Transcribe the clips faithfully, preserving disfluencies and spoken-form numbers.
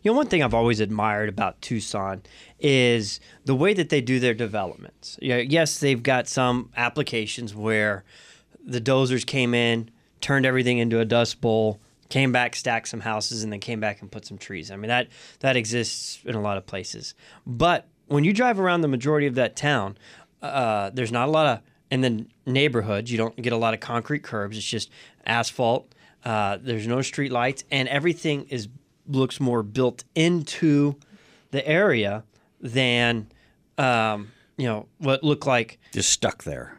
You know, one thing I've always admired about Tucson is the way that they do their developments. You know, yes, they've got some applications where the dozers came in, turned everything into a dust bowl, came back, stacked some houses, and then came back and put some trees. I mean, that that exists in a lot of places. But when you drive around the majority of that town, uh, there's not a lot of, in the neighborhoods, you don't get a lot of concrete curbs. It's just asphalt. Uh, there's no street lights, and everything is looks more built into the area than, um, you know, what looked like. Just stuck there.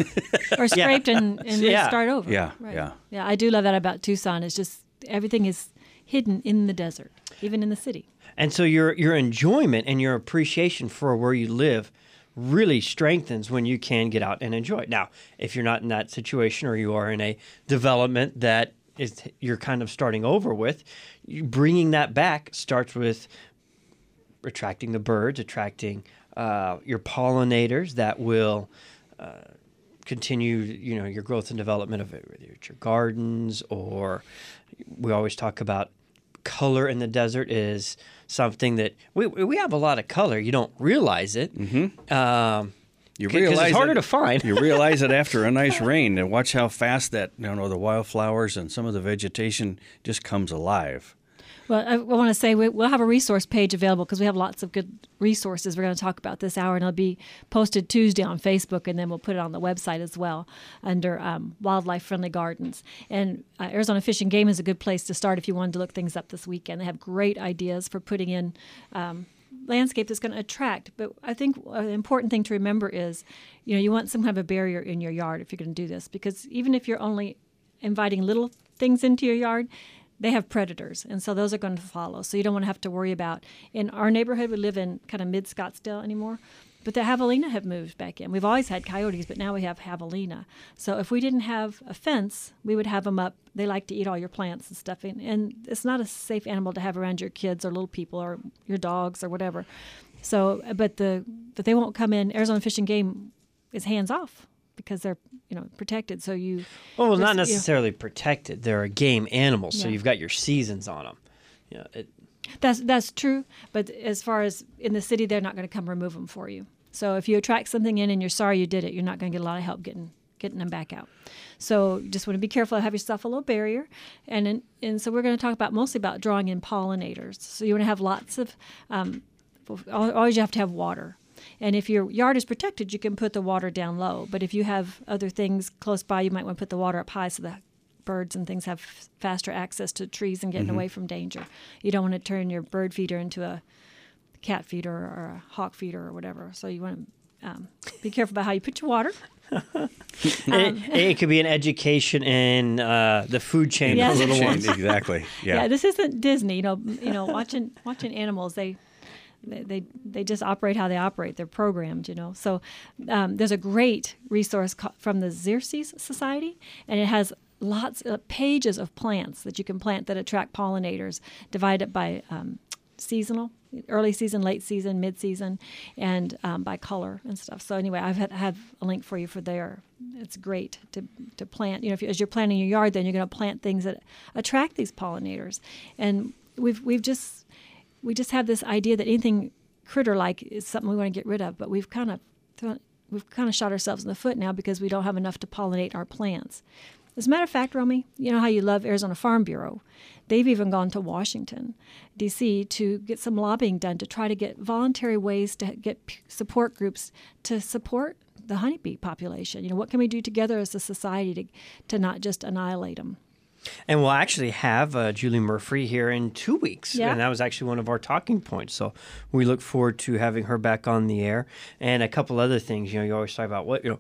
Or scraped yeah. and, and yeah. start over. Yeah, right. yeah. Yeah, I do love that about Tucson. It's just everything is hidden in the desert, even in the city. And so your your enjoyment and your appreciation for where you live really strengthens when you can get out and enjoy it. Now, if you're not in that situation or you are in a development that is you're kind of starting over with, you, bringing that back starts with attracting the birds, attracting uh, your pollinators that will uh, continue, you know, your growth and development of it, whether it's your gardens or we always talk about color in the desert is something that we we have a lot of color. You don't realize it. Mm-hmm. Um, You because realize it's harder it, to find. You realize it after a nice rain, and watch how fast that you know the wildflowers and some of the vegetation just comes alive. Well, I, I want to say we, we'll have a resource page available because we have lots of good resources we're going to talk about this hour, and it'll be posted Tuesday on Facebook, and then we'll put it on the website as well under um, Wildlife Friendly Gardens. And uh, Arizona Fish and Game is a good place to start if you wanted to look things up this weekend. They have great ideas for putting in um, landscape that's going to attract. But I think an important thing to remember is, you know, you want some kind of a barrier in your yard if you're going to do this, because even if you're only inviting little things into your yard, they have predators, and so those are going to follow. So you don't want to have to worry about. In our neighborhood, we live in kind of mid-Scottsdale anymore, but the javelina have moved back in. We've always had coyotes, but now we have javelina. So if we didn't have a fence, we would have them up. They like to eat all your plants and stuff, and, and it's not a safe animal to have around your kids or little people or your dogs or whatever. So, but the but they won't come in. Arizona Fish and Game is hands off, because they're, you know, protected. So you well, well just, not necessarily you know, protected. They're a game animal, so yeah. you've got your seasons on them. Yeah, it, that's that's true. But as far as in the city, they're not going to come remove them for you. So if you attract something in and you're sorry you did it, you're not going to get a lot of help getting getting them back out. So you just want to be careful. Have yourself a little barrier, and in, and so we're going to talk about mostly about drawing in pollinators. So you want to have lots of. Um, always you have to have water. And if your yard is protected, you can put the water down low. But if you have other things close by, you might want to put the water up high so the birds and things have faster access to trees and getting mm-hmm. away from danger. You don't want to turn your bird feeder into a cat feeder or a hawk feeder or whatever. So you want to um, be careful about how you put your water. um, it, it could be an education in uh, the food chain Yes. for little ones. Exactly. Yeah. Yeah, this isn't Disney. You know, you know, watching watching animals, they. They, they they just operate how they operate. They're programmed, you know. So um, there's a great resource ca- from the Xerces Society, and it has lots of pages of plants that you can plant that attract pollinators, divided by um, seasonal, early season, late season, mid season, and um, by color and stuff. So anyway, I've had, have a link for you for there. It's great to to plant. You know, if you, as you're planting your yard, then you're going to plant things that attract these pollinators, and we've we've just. We just have this idea that anything critter-like is something we want to get rid of, but we've kind of thrown, we've kind of shot ourselves in the foot now because we don't have enough to pollinate our plants. As a matter of fact, Romy, you know how you love Arizona Farm Bureau? They've even gone to Washington, D C to get some lobbying done to try to get voluntary ways to get p- support groups to support the honeybee population. You know, what can we do together as a society to to not just annihilate them? And we'll actually have uh, Julie Murphy here in two weeks. Yeah. And that was actually one of our talking points. So we look forward to having her back on the air. And a couple other things, you know, you always talk about what, you know,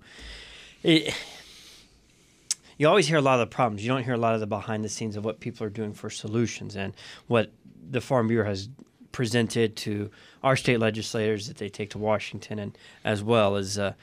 it, you always hear a lot of the problems. You don't hear a lot of the behind the scenes of what people are doing for solutions and what the Farm Bureau has presented to our state legislators that they take to Washington, and as well as uh,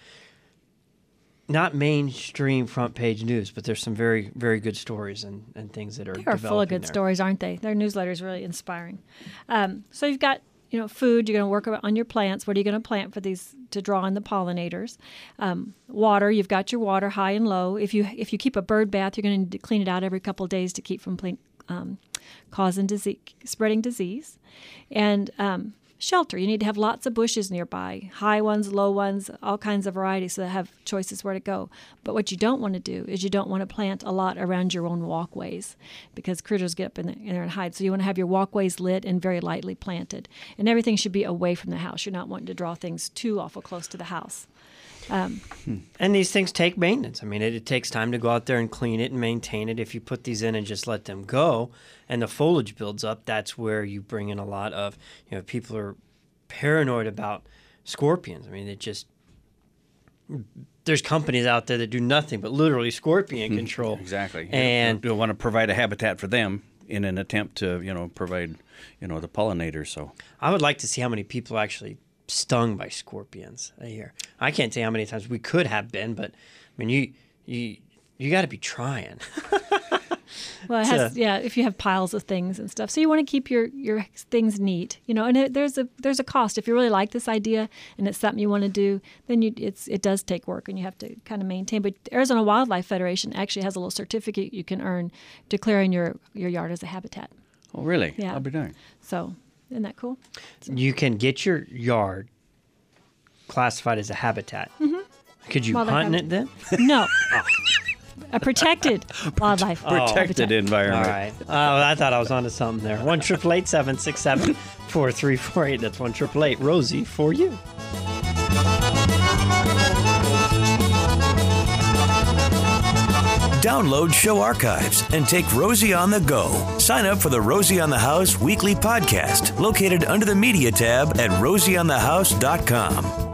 not mainstream front page news, but there's some very, very good stories and, and things that are They are full of good there. stories, aren't they? Their newsletter is really inspiring. Um, so you've got, you know, food. You're going to work on your plants. What are you going to plant for these to draw in the pollinators? Um, water. You've got your water high and low. If you if you keep a bird bath, you're going to clean it out every couple of days to keep from ple- um, causing disease, spreading disease. And um, shelter. You need to have lots of bushes nearby, high ones, low ones, all kinds of varieties, so they have choices where to go. But what you don't want to do is you don't want to plant a lot around your own walkways because critters get up in there and hide. So you want to have your walkways lit and very lightly planted. And everything should be away from the house. You're not wanting to draw things too awful close to the house. Um, and these things take maintenance. I mean, it, it takes time to go out there and clean it and maintain it. If you put these in and just let them go and the foliage builds up, that's where you bring in a lot of, you know, people are paranoid about scorpions. I mean, it just, there's companies out there that do nothing but literally scorpion control. Exactly. And you want to provide a habitat for them in an attempt to, you know, provide, you know, the pollinators. So I would like to see how many people actually stung by scorpions a year. I can't say how many times we could have been, but I mean, you you you got to be trying. Well, it has, yeah, if you have piles of things and stuff, so you want to keep your, your things neat, you know. And it, there's a there's a cost if you really like this idea and it's something you want to do. Then you it's it does take work and you have to kind of maintain. But the Arizona Wildlife Federation actually has a little certificate you can earn declaring your your yard as a habitat. Oh, really? Yeah. I'll be darned. So. Isn't that cool? So. You can get your yard classified as a habitat. Mm-hmm. Could you Wildlife hunt in it then? No. Oh. A protected wildlife Protected habitat. environment. All right. Oh, I thought I was onto something there. one eight eight eight, seven six seven, four three four eight. That's one eight eight eight, Rosie for you. Download show archives and take Rosie on the go. Sign up for the Rosie on the House weekly podcast located under the media tab at rosie on the house dot com.